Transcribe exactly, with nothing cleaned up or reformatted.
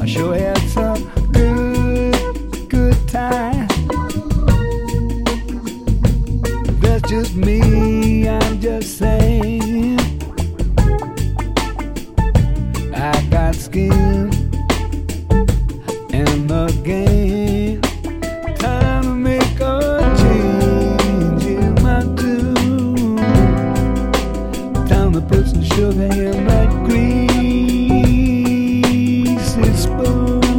Sure had some good, good time. That's just me, I'm just saying. I got skin